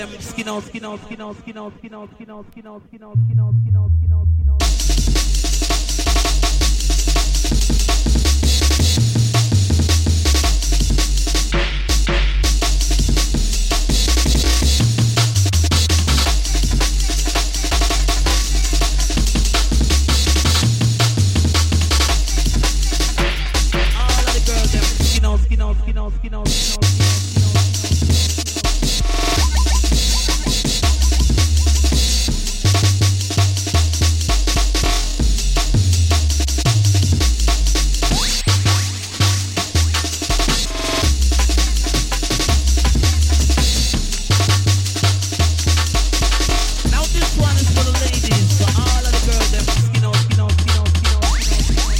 Skin out, skin out, skin out, skin out, skin out, skin out, skin out, skin out, skin out, skin out, skin out, skin out. All of the girls, them skin out, skin out, skin out, skin out, skin out, skin out, skin out. Now this one is for the ladies, for all of the girls them skin out, skin out, skin out, skin out, skin out,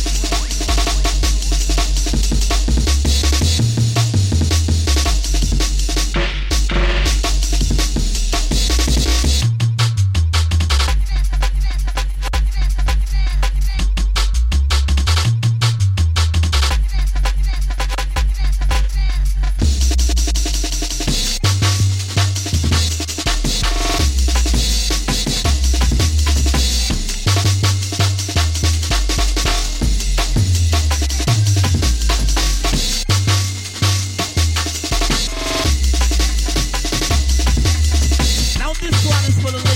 Now this one is for the